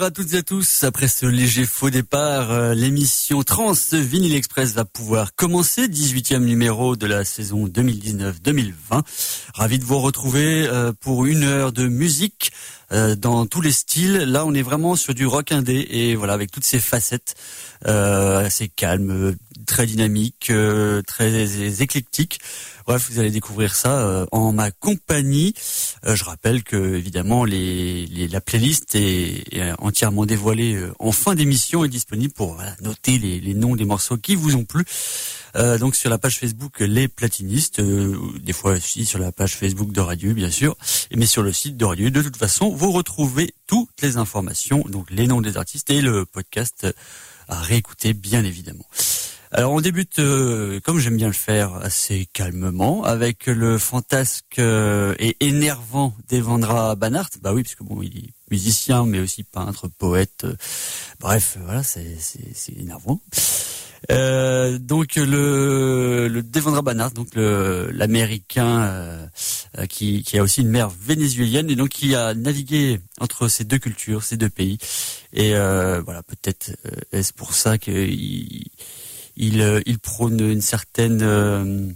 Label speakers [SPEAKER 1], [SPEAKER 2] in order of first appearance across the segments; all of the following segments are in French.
[SPEAKER 1] à toutes et à tous. Après ce léger faux départ, l'émission Trans Vinyl Express va pouvoir commencer. 18e numéro de la saison 2019-2020. Ravi de vous retrouver pour une heure de musique dans tous les styles. Là, on est vraiment sur du rock indé et voilà, avec toutes ces facettes assez calmes, très dynamiques, très éclectiques. Bref, vous allez découvrir ça en ma compagnie. Je rappelle que évidemment la playlist est entièrement dévoilée en fin d'émission et disponible pour noter les noms des morceaux qui vous ont plu. Donc sur la page Facebook Les Platinistes, des fois aussi sur la page Facebook de Radio, bien sûr, mais sur le site de Radio. De toute façon, vous retrouvez toutes les informations, donc les noms des artistes et le podcast à réécouter, bien évidemment. Alors on débute, comme j'aime bien le faire, assez calmement, avec le fantasque et énervant Devendra Banhart. Bah oui, parce que bon, il est musicien, mais aussi peintre, poète. Bref, voilà, c'est énervant. Donc le Devendra Banhart, donc l'américain qui a aussi une mère vénézuélienne et donc qui a navigué entre ces deux cultures, ces deux pays. Et voilà, peut-être est-ce pour ça qu'il prône une certaine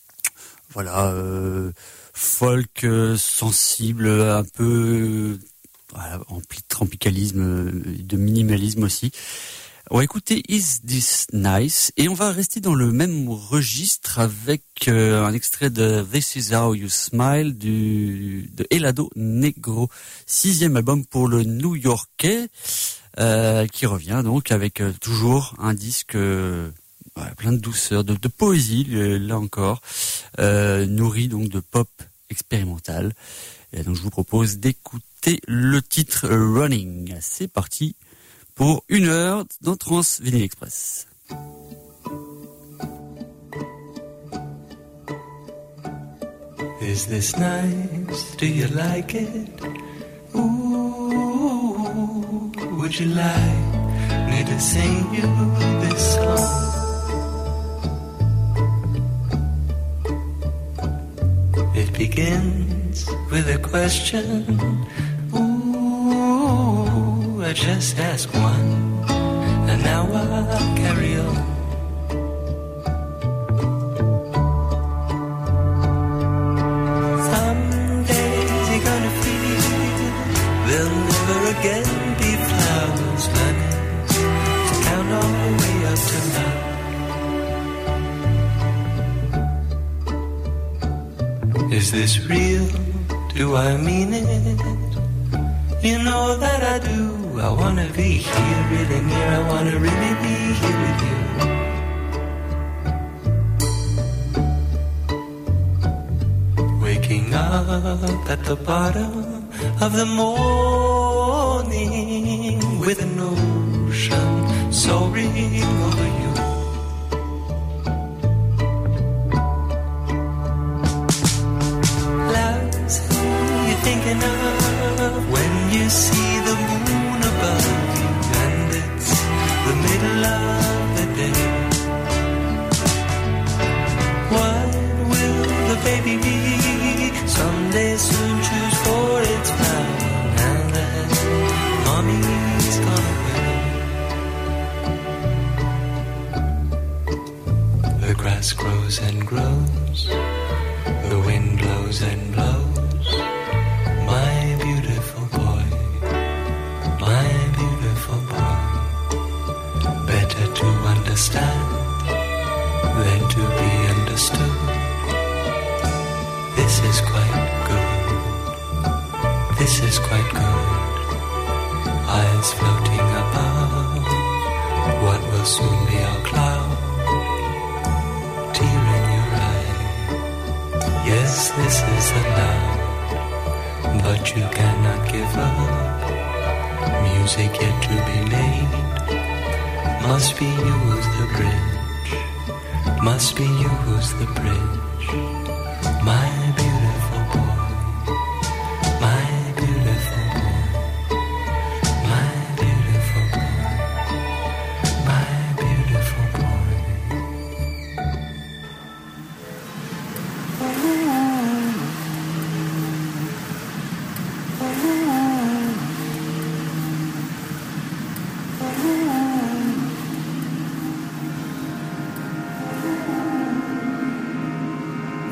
[SPEAKER 1] folk sensible, un peu empli de tropicalisme, de minimalisme aussi. On va écouter Is This Nice et on va rester dans le même registre avec un extrait de This Is How You Smile de Helado Negro, 6e album pour le New-Yorkais, qui revient donc avec toujours un disque plein de douceur, de poésie, là encore, nourri donc de pop expérimental. Et donc je vous propose d'écouter le titre Running. C'est parti pour une heure dans Trans Vinyl Express.
[SPEAKER 2] Is this nice? Do you like it? Ooh, would you like me to sing you this song? It begins with a question. Ooh, I just ask one, and now I'll carry on. Some days you're gonna feel there'll never again be flowers learning to count all the way up to now. Is this real? Do I mean it? You know that I do. I wanna be here really near. I wanna really be here with you. Waking up at the bottom of the morning with an ocean soaring over you. Love's who you're thinking of when you see the moon above you, and it's the middle of the day. What will the baby be? Someday soon choose for its crown, and then mommy's gone away. The grass grows and grows, the wind blows and blows. My beautiful boy, my beautiful boy. Better to understand than to be understood. This is quite good, this is quite good. Eyes floating above what will soon be our cloud. Tear in your eye, yes, this is allowed. But you cannot give up. Music yet to be made. Must be you who's the bridge. Must be you who's the bridge. My beautiful boy. My beautiful boy. My beautiful boy. My beautiful boy.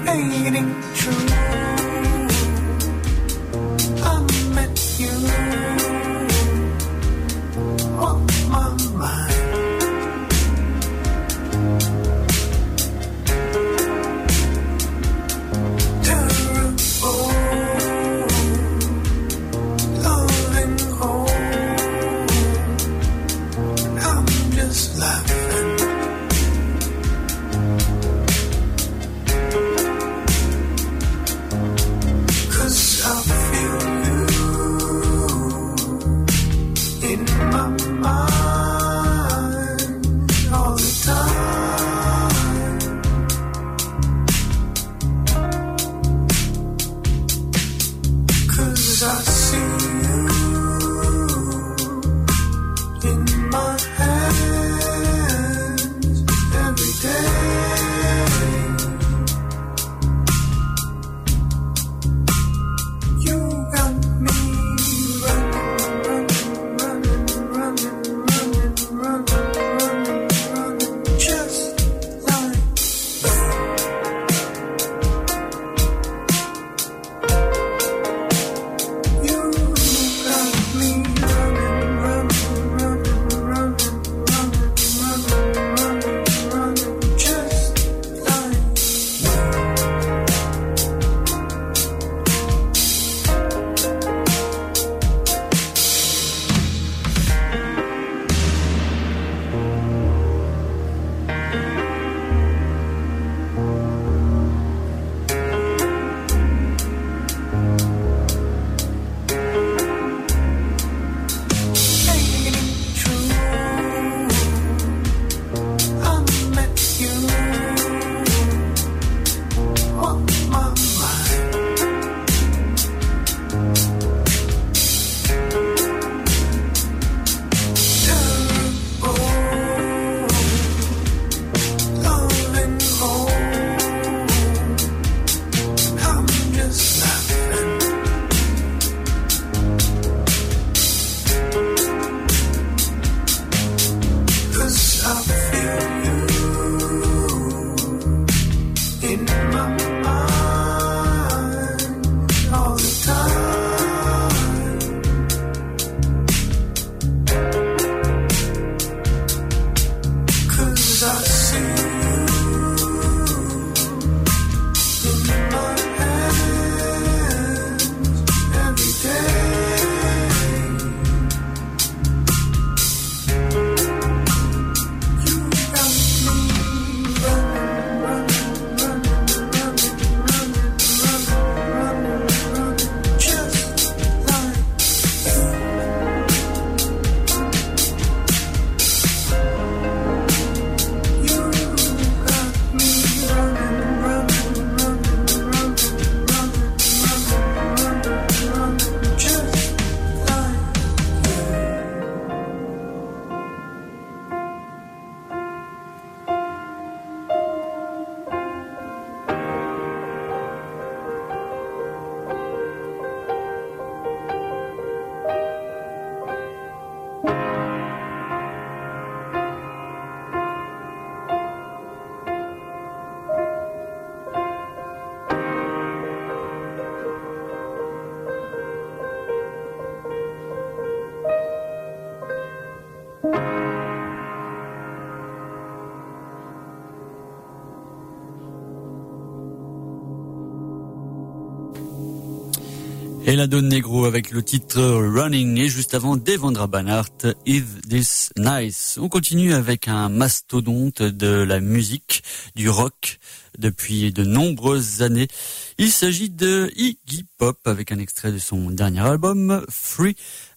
[SPEAKER 1] Et la Donne Negro avec le titre Running et juste avant Devendra Banhart, Is This Nice. On continue avec un mastodonte de la musique, du rock depuis de nombreuses années. Il s'agit de Iggy Pop avec un extrait de son dernier album Free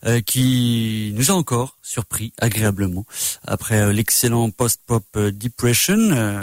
[SPEAKER 1] qui nous a encore surpris agréablement après l'excellent post-pop Depression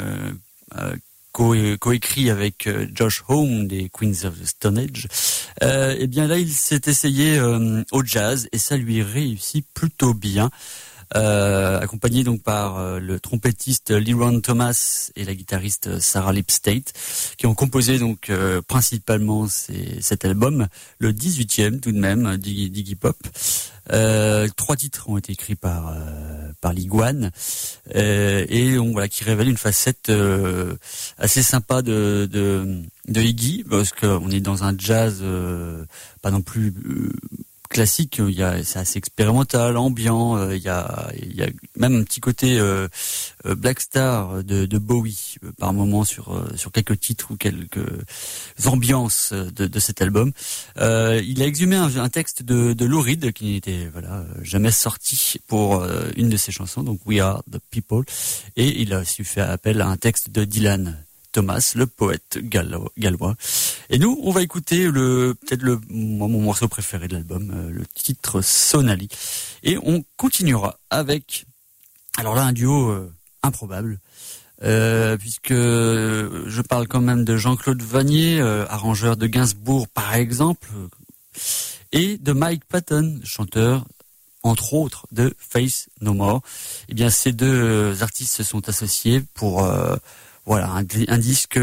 [SPEAKER 1] coécrit avec Josh Homme des Queens of the Stone Age. Eh bien là, il s'est essayé au jazz et ça lui réussit plutôt bien. accompagné donc par le trompettiste Leron Thomas et la guitariste Sarah Lipstate, qui ont composé donc principalement cet album, le 18e tout de même d'Iggy Pop. 3 titres ont été écrits par l'Iguane et qui révèle une facette assez sympa de Iggy, parce qu'on est dans un jazz pas non plus classique, c'est assez expérimental, ambiant, il y a même un petit côté Black Star de Bowie par moment sur quelques titres ou quelques ambiances de cet album. Il a exhumé un texte de Lou Reed qui n'était jamais sorti pour une de ses chansons, donc We Are the People, et il a aussi fait appel à un texte de Dylan Thomas, le poète gallois. Et nous, on va écouter mon morceau préféré de l'album, le titre Sonali. Et on continuera avec, alors là, un duo improbable, puisque je parle quand même de Jean-Claude Vannier, arrangeur de Gainsbourg par exemple, et de Mike Patton, chanteur entre autres de Faith No More. Eh bien, ces deux artistes se sont associés pour un disque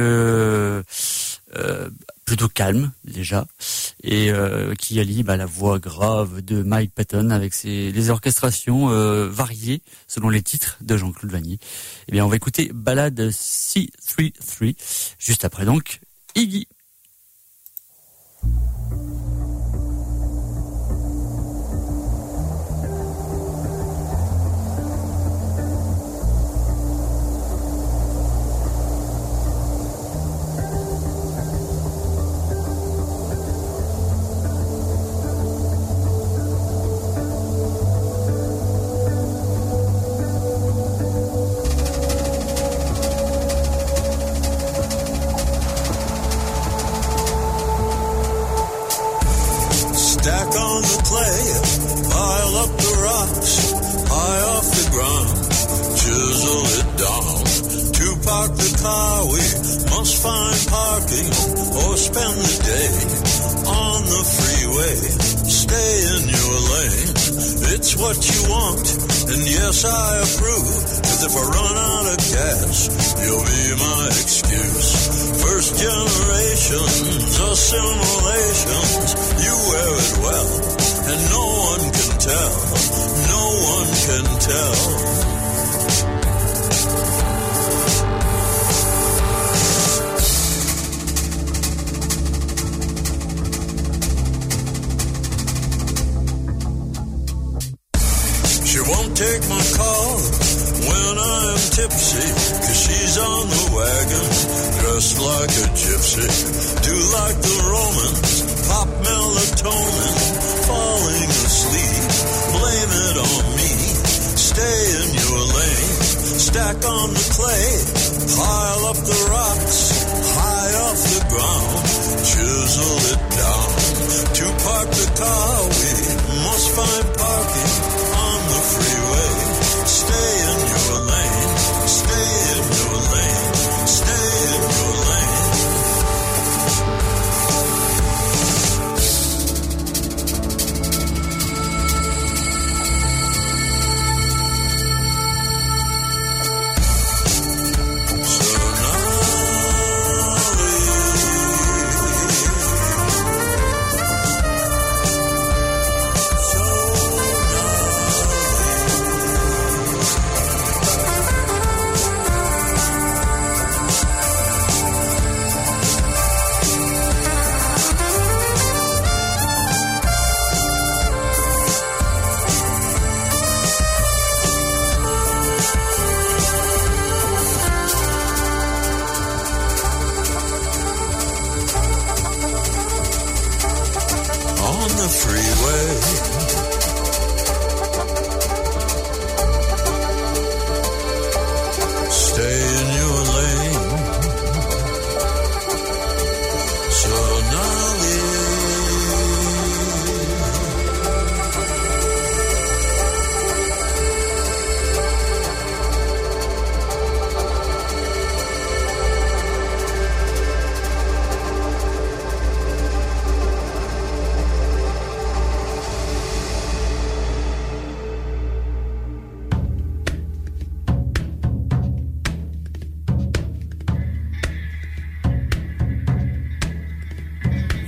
[SPEAKER 1] plutôt calme déjà, et qui allie la voix grave de Mike Patton avec les orchestrations variées selon les titres de Jean-Claude Vannier. Eh bien, on va écouter Ballade C33, juste après donc Iggy.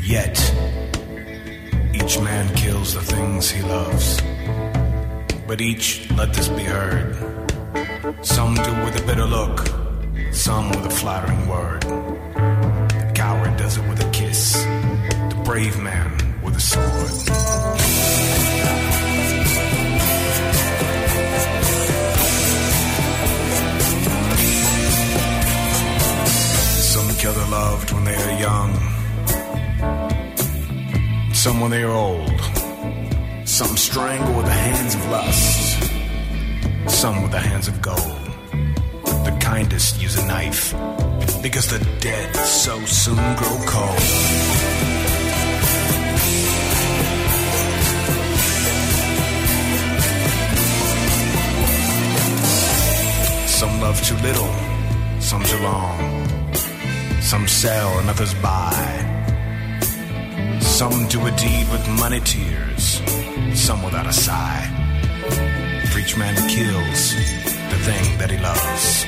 [SPEAKER 3] Yet, each man kills the things he loves. But each, let this be heard. Some do with a bitter look, some with a flattering word. The coward does it with a kiss, the brave man with a sword. Some kill their loved when they are young, some when they are old. Some strangle with the hands of lust, some with the hands of gold. The kindest use a knife, because the dead so soon grow cold. Some love too little, some too long. Some sell and others buy. Some do a deed with money tears, some without a sigh. For each man kills the thing that he loves.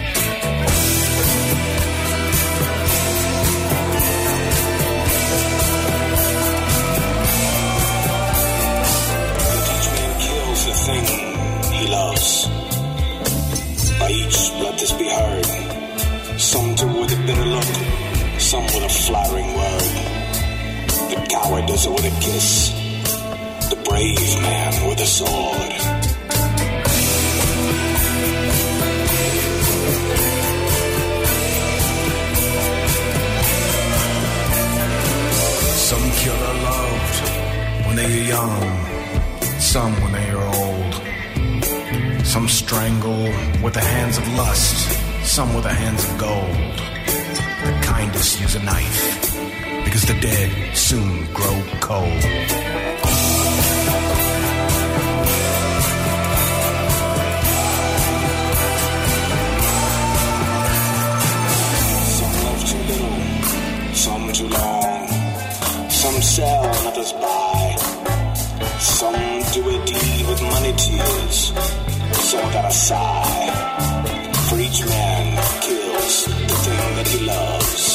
[SPEAKER 3] Each man kills the thing he loves. By each let this be heard. Some do with a bitter look, some with a flattering word. The coward does it with a kiss, the brave man with a sword. Some kill their loved when they are young, some when they are old. Some strangle with the hands of lust, some with the hands of gold. The kindest use a knife, because the dead soon grow cold. Some love too little, some too long. Some sell and others buy. Some do a deed with money tears, some without a sigh. For each man kills the thing that he loves.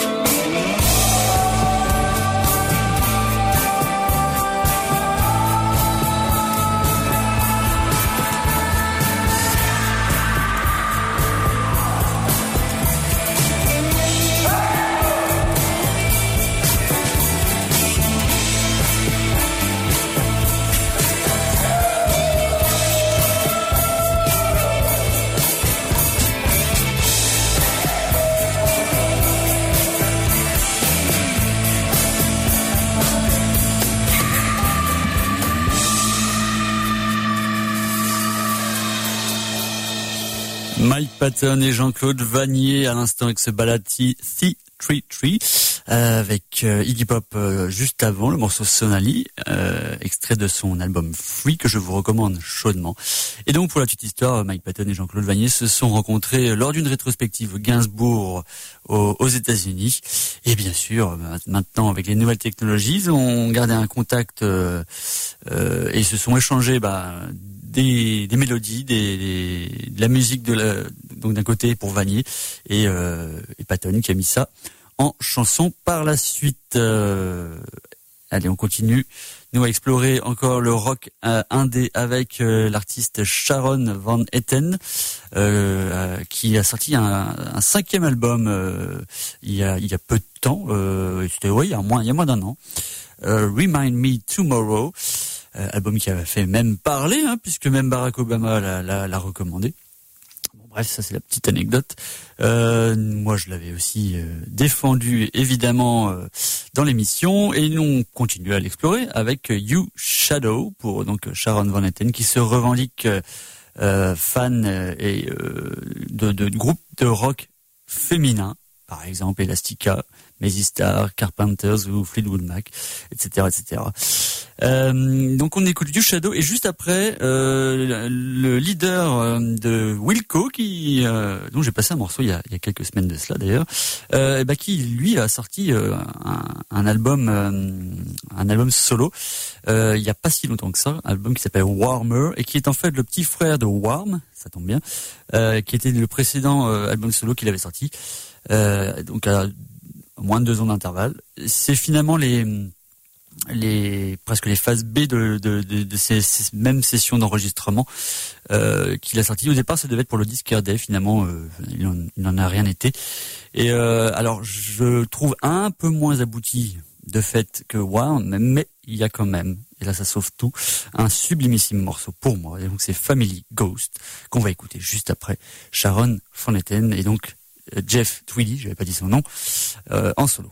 [SPEAKER 1] Mike Patton et Jean-Claude Vannier à l'instant avec ce ballade Tree avec Iggy Pop juste avant le morceau Sonali, extrait de son album Free que je vous recommande chaudement. Et donc pour la petite histoire, Mike Patton et Jean-Claude Vannier se sont rencontrés lors d'une rétrospective Gainsbourg aux États-Unis. Et bien sûr, maintenant avec les nouvelles technologies, ils ont gardé un contact et se sont échangés des mélodies, de la musique donc d'un côté pour Vannier et Patton qui a mis ça en chanson par la suite. Allez, on continue. Nous à explorer encore le rock indé avec l'artiste Sharon Van Etten qui a sorti un 5e album il y a peu de temps. C'était il y a moins d'un an. Remind Me Tomorrow. Album qui avait fait même parler, puisque même Barack Obama l'a recommandé. Bon, bref, ça c'est la petite anecdote. Moi, je l'avais aussi défendu, évidemment, dans l'émission, et nous on continue à l'explorer avec You Shadow pour donc Sharon Van Etten, qui se revendique fan de groupes de rock féminins, par exemple Elastica, Mazy Star, Carpenters ou Fleetwood Mac, etc., etc. Donc on écoute You Shadow et juste après le leader de Wilco dont j'ai passé un morceau il y a quelques semaines de cela d'ailleurs, qui lui a sorti un album solo il y a pas si longtemps que ça, un album qui s'appelle Warmer et qui est en fait le petit frère de Warm, ça tombe bien, qui était le précédent album solo qu'il avait sorti. Donc moins de 2 ans d'intervalle. C'est finalement presque les phases B de ces mêmes sessions d'enregistrement qu'il a sorti. Au départ, ça devait être pour le disque RD, finalement il n'en a rien été. Et alors je trouve un peu moins abouti de fait que Wow, mais il y a quand même, et là ça sauve tout, un sublimissime morceau pour moi. Et donc c'est Family Ghost qu'on va écouter juste après Sharon Van Etten et donc Jeff Tweedy, j'avais pas dit son nom, en solo.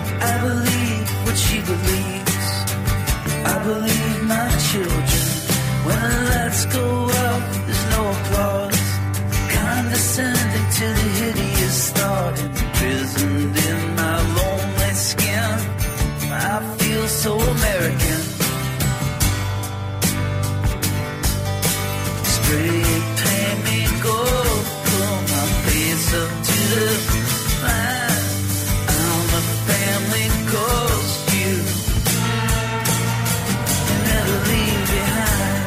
[SPEAKER 4] believe my children When the lights go out, there's no applause. Condescending to the hideous thought, imprisoned in my lonely skin. I feel so American. Spray paint me gold, pull my face up to the line. I'm a family ghost, you never leave behind.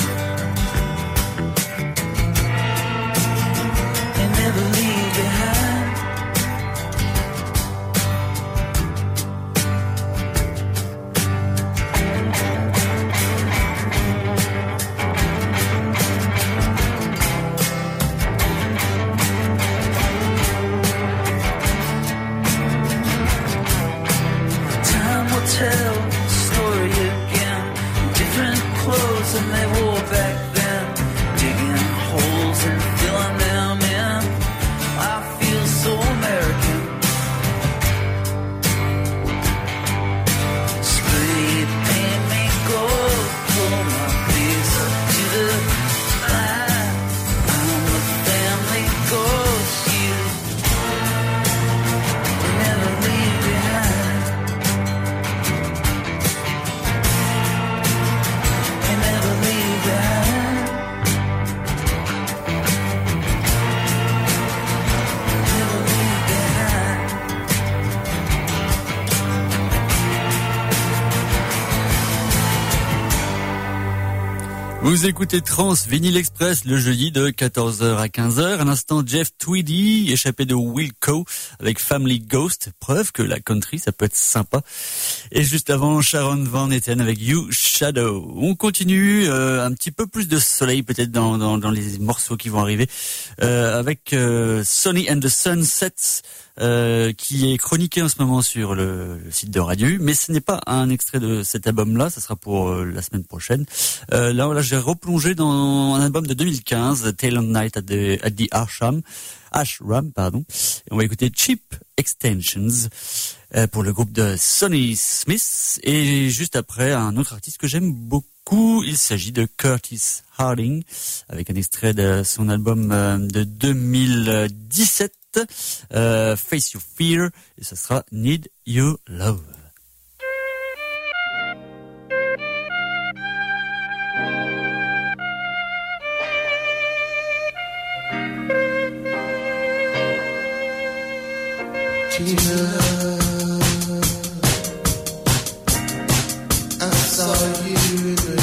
[SPEAKER 4] And never leave behind. Tell the story again. Different clothes than they wore back then. Digging holes and filling them in. I feel so American. Spray paint me gold, pull my face up to the line. I'm a family ghost, you never leave behind.
[SPEAKER 1] Vous écoutez Trans Vinyl Express le jeudi de 14h à 15h. À l'instant, Jeff Tweedy, échappé de Wilco avec Family Ghost. Preuve que la country, ça peut être sympa. Et juste avant, Sharon Van Etten avec You Shadow. On continue, un petit peu plus de soleil peut-être dans les morceaux qui vont arriver, avec Sonny and the Sunsets. Qui est chroniqué en ce moment sur le site de Radio U, mais ce n'est pas un extrait de cet album-là, ça sera pour la semaine prochaine. Là, j'ai replongé dans un album de 2015, Tail and Night at the Ashram, et on va écouter Cheap Extensions pour le groupe de Sonny Smith, et juste après, un autre artiste que j'aime beaucoup, il s'agit de Curtis Harding, avec un extrait de son album de 2017, Face Your Fear, et ça sera Need Your Love.
[SPEAKER 5] I saw you in the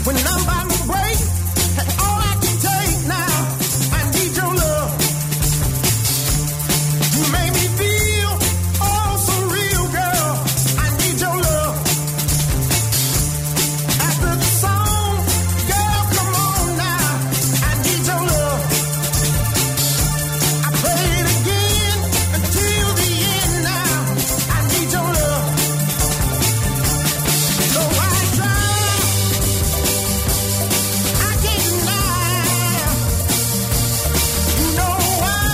[SPEAKER 6] when I'm by my break, and all I can take now, I need your love. You make me feel oh so real, girl. I need your love. After the song, girl, come on now. I need your love. I play it again until the end now. I need your love. So I try, I can't deny. You know why?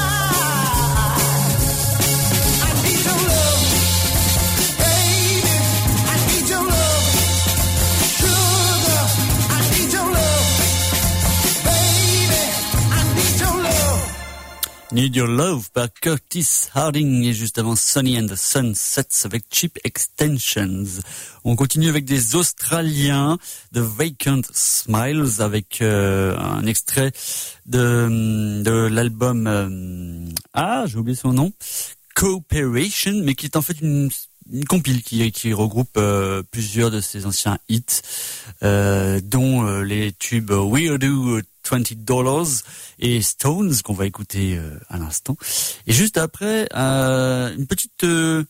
[SPEAKER 6] I need your love, baby. I need your love, sugar. I need your love, baby. I need your love.
[SPEAKER 1] Need Your Love par Curtis Harding et juste avant Sonny and the Sunsets avec Cheap Extensions. On continue avec des Australiens, The Vacant Smiles, avec un extrait de l'album j'ai oublié son nom, Cooperation, mais qui est en fait une compile qui regroupe plusieurs de ses anciens hits, dont les tubes Weirdo $20 et Stones qu'on va écouter à l'instant. Et juste après, une petite, je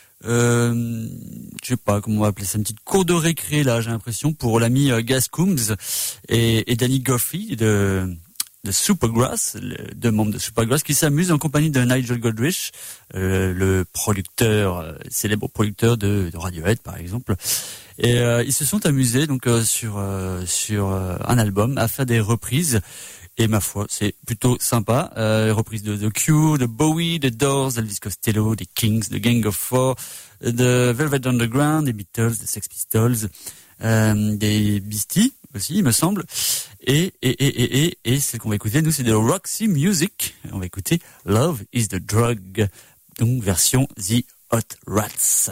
[SPEAKER 1] sais pas comment on va appeler ça, une petite cour de récré là, j'ai l'impression, pour l'ami Gaz Coombs et Danny Goffey de Supergrass, deux membres de Supergrass, qui s'amusent en compagnie de Nigel Godrich, le producteur, célèbre producteur de Radiohead par exemple. Et ils se sont amusés donc sur un album à faire des reprises. Et ma foi, c'est plutôt sympa. Reprises de The Cure, de Bowie, de Doors, Elvis Costello, des Kings, de Gang of Four, de Velvet Underground, des Beatles, des Sex Pistols, des Beastie aussi, il me semble. Et celle qu'on va écouter, nous, c'est de Roxy Music. On va écouter Love is the Drug, donc version The Hot Rats.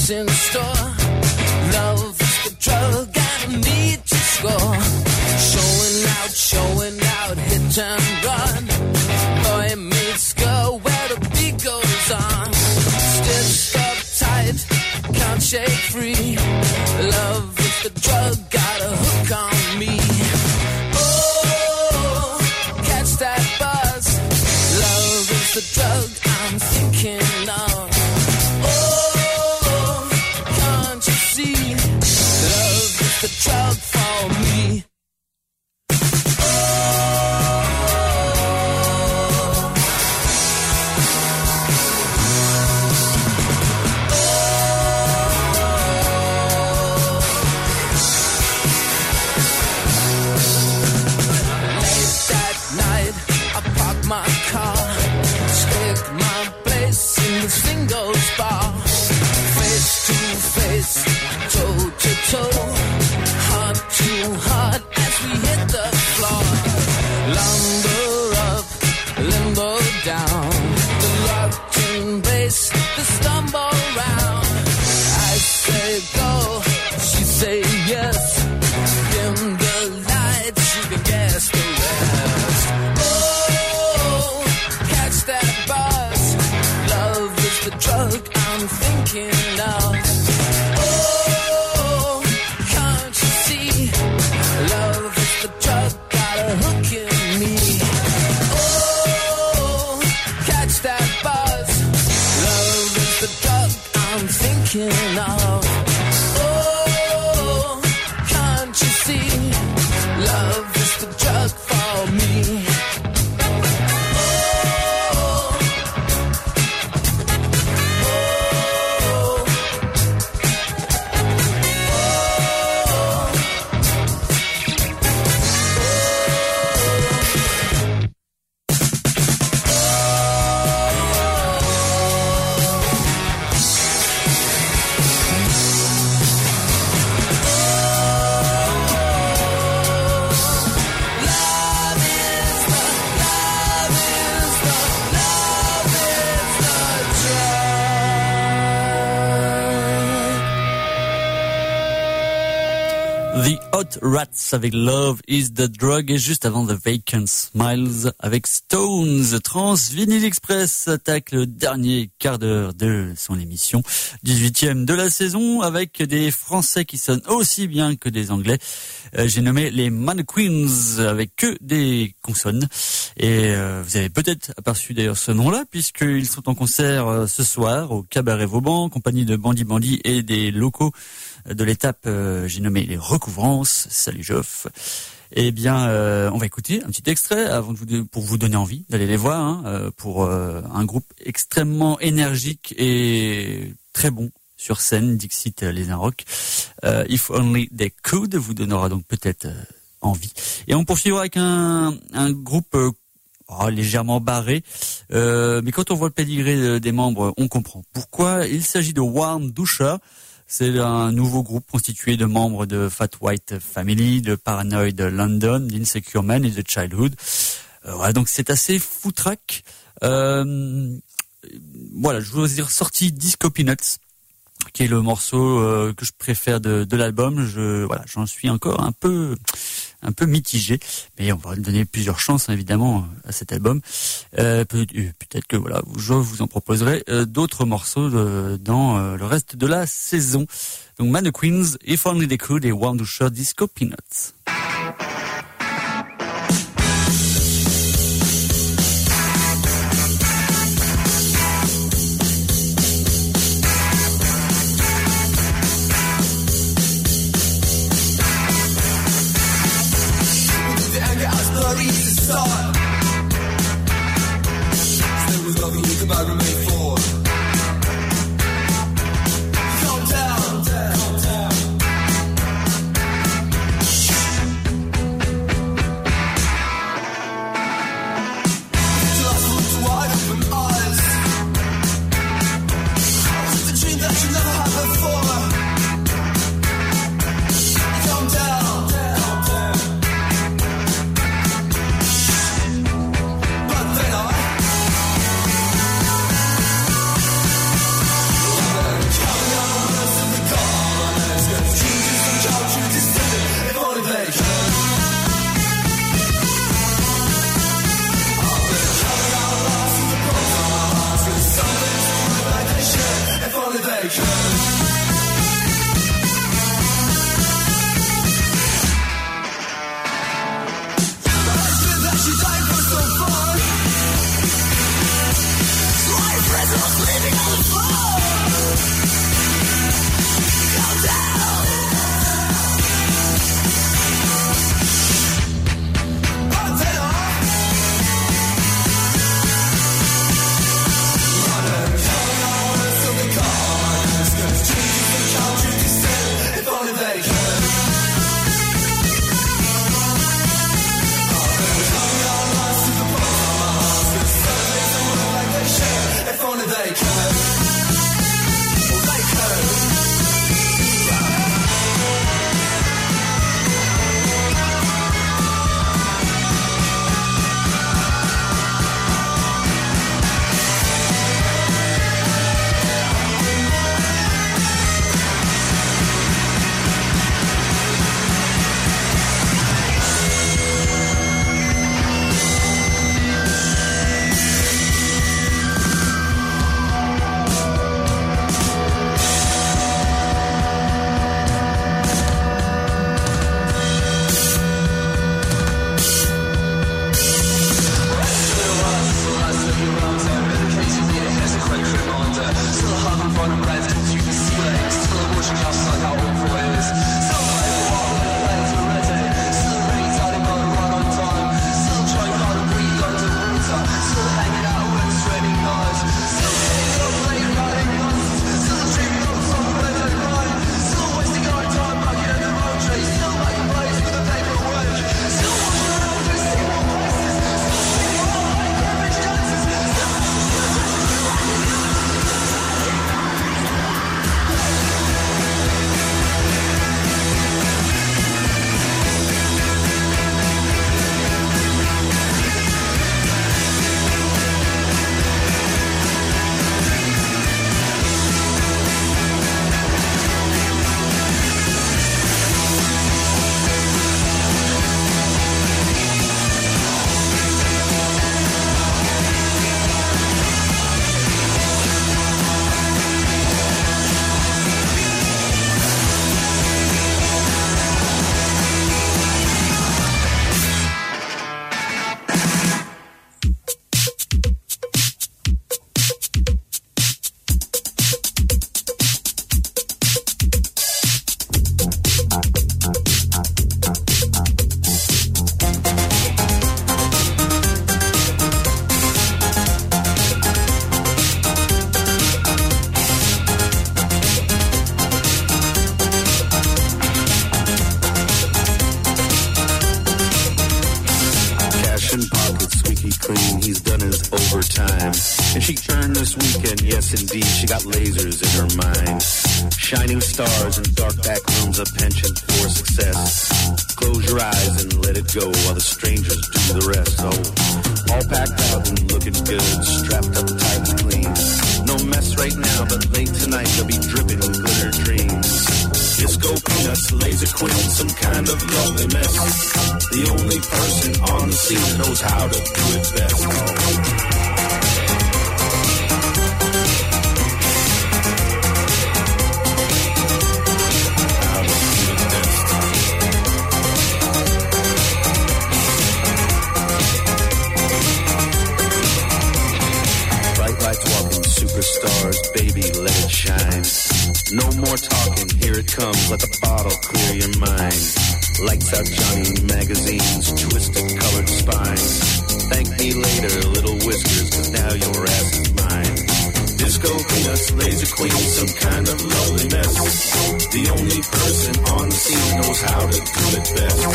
[SPEAKER 4] what's in store. Love is the drug I need to score. Showing out, hit and run. Boy meets girl where the beat goes on. Stitched up tight, can't shake free. Love is the drug, got a hook on me. Oh, catch that buzz. Love is the drug I'm thinking of. Oh, can't you see? Love is the drug for me. My car, stick my place in the singles bar. Face to face, toe to toe, heart to heart as we hit the floor. Lumber up, limbo down, the locked in bass, the stumble round. I say go, she say yes. Dim the lights, you can guess the rest. That buzz, love is the drug I'm thinking of. Oh, can't you see? Love is the drug, got a hook in me. Oh, catch that buzz. Love is the drug I'm thinking of. Oh, can't you see? Love is the drug for me.
[SPEAKER 1] The Hot Rats avec Love is the Drug et juste avant The Vacant Smiles avec Stones. Trans Vinyl Express attaque le dernier quart d'heure de son émission, 18e de la saison, avec des Français qui sonnent aussi bien que des Anglais. J'ai nommé les Mannequins avec que des consonnes et vous avez peut-être aperçu d'ailleurs ce nom-là puisqu'ils sont en concert ce soir au Cabaret Vauban, en compagnie de Bandy Bandy et des locaux de l'étape, j'ai nommé les Recouvrances. Salut Geoff. Eh bien, on va écouter un petit extrait avant pour vous donner envie d'aller les voir, hein, pour un groupe extrêmement énergique et très bon sur scène, Dixit les Inrocks. If Only They Could vous donnera donc peut-être envie. Et on poursuivra avec un groupe légèrement barré, mais quand on voit le pédigré des membres, on comprend pourquoi. Il s'agit de Warm Dusher. C'est un nouveau groupe constitué de membres de Fat White Family, de Paranoid London, d'Insecure Man et de Childhood. Voilà, donc c'est assez foutraque. Voilà, je vous ai ressorti Disco Peanuts, qui est le morceau que je préfère de l'album. J'en suis encore un peu mitigé, mais on va donner plusieurs chances, hein, évidemment, à cet album. Peut-être que voilà, je vous en proposerai d'autres morceaux dans le reste de la saison. Donc Mannequins, If Only They Could et Warm Dusher, Disco Peanuts.
[SPEAKER 6] Still was loving you, goodbye remain for. Calm down, calm down.
[SPEAKER 3] her time. And she earned this weekend, yes indeed, she got lasers in her mind. Shining stars in dark back rooms, a penchant for success. Close your eyes and let it go while the strangers do the rest. Oh, all packed out and looking good, strapped up tight and clean. No mess right now, but late tonight they'll be dripping with glitter dreams. Disco peanuts, laser queen, some kind of lovely mess. The only person on the scene knows how to do it best. Superstars, baby, let it shine. No more talking, here it comes, let the bottle clear your mind. Lights out Johnny magazines, twisted colored spines. Thank me later, little whiskers, cause now your ass is mine. Disco peanuts, laser queen, some kind of loneliness. The only person on the scene knows how to do it best.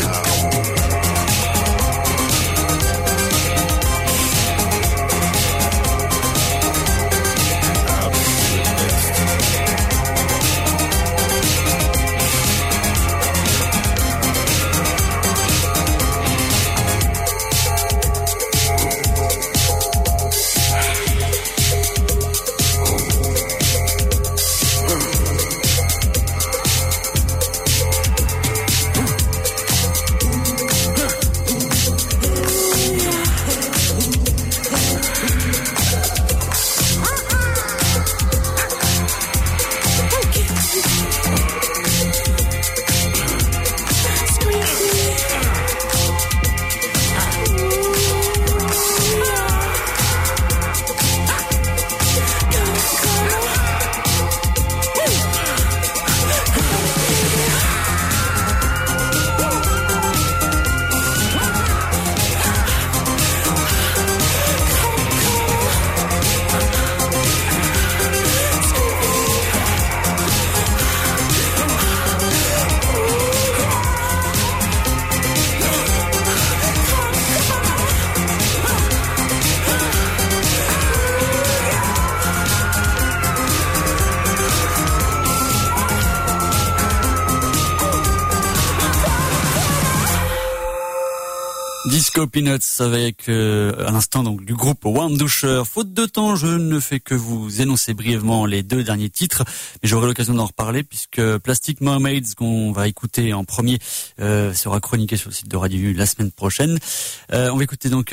[SPEAKER 1] Disco Peanuts avec à l'instant donc du groupe Warmduscher. Faute de temps, je ne fais que vous énoncer brièvement les deux derniers titres, mais j'aurai l'occasion d'en reparler puisque Plastic Mermaids qu'on va écouter en premier sera chroniqué sur le site de Radio U la semaine prochaine. On va écouter donc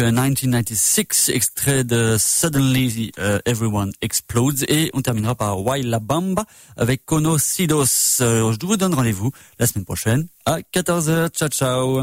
[SPEAKER 1] 1996, extrait de Suddenly Everyone Explodes, et on terminera par Why La Bamba avec Conocidos. Je vous donne rendez-vous la semaine prochaine à 14h. Ciao ciao.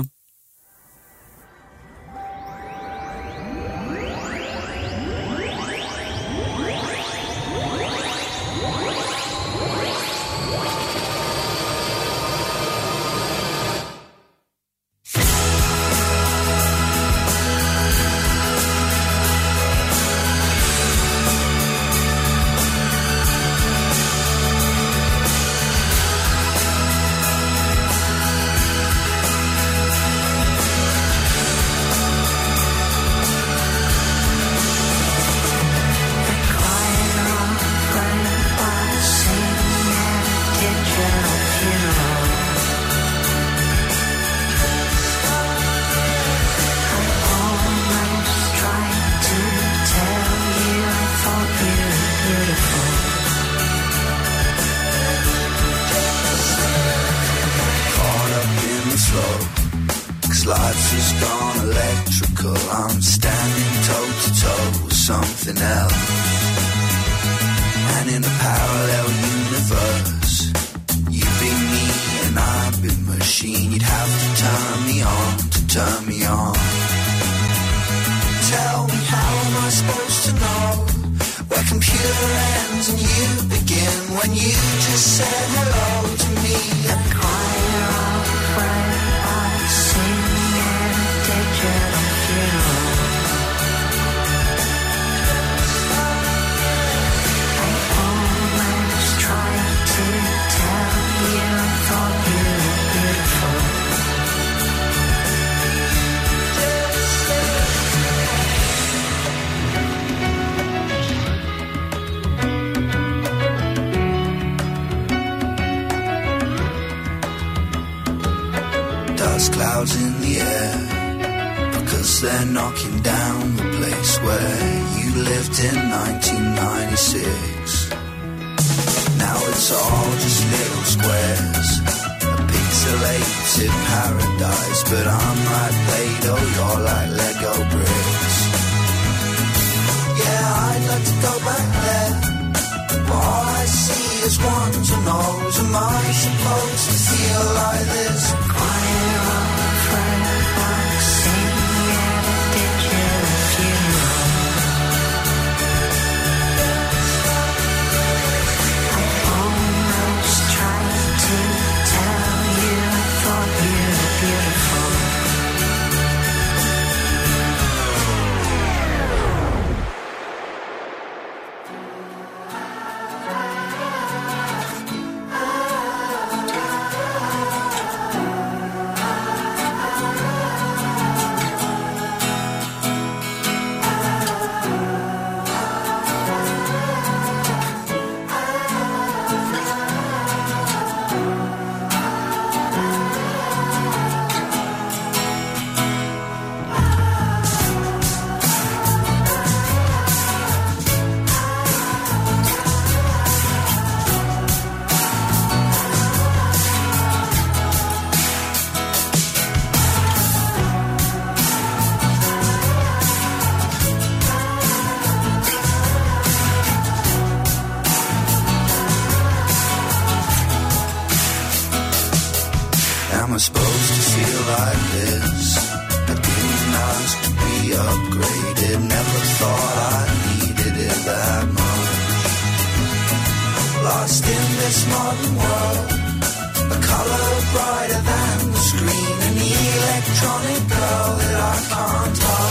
[SPEAKER 7] Life has gone electrical. I'm standing toe to toe with something else. And in a parallel universe, you'd be me and I'd be machine. You'd have to turn me on to turn me on. Tell me, how am I supposed to know where computer ends and you begin when you just said hello to me? A choir of robots singing at a digital funeral. I almost tried to tell you I thought you were beautiful. dust clouds in the air, because they're knocking down the place where you lived in 1996. Now it's all just little squares, a pixelated paradise, but I'm like Play-Doh, you're like Lego bricks. Yeah, I'd like to go back there, but all I see is ones and O's. Am I supposed to feel like this?
[SPEAKER 8] Quiet old firefox singing at a digital funeral. I almost tried to tell you I thought you were beautiful.
[SPEAKER 7] Am I supposed to feel like this? I didn't ask to be upgraded, never thought I needed it that much. Lost in this modern world, a color brighter than the screen, an electronic girl that I can't hide.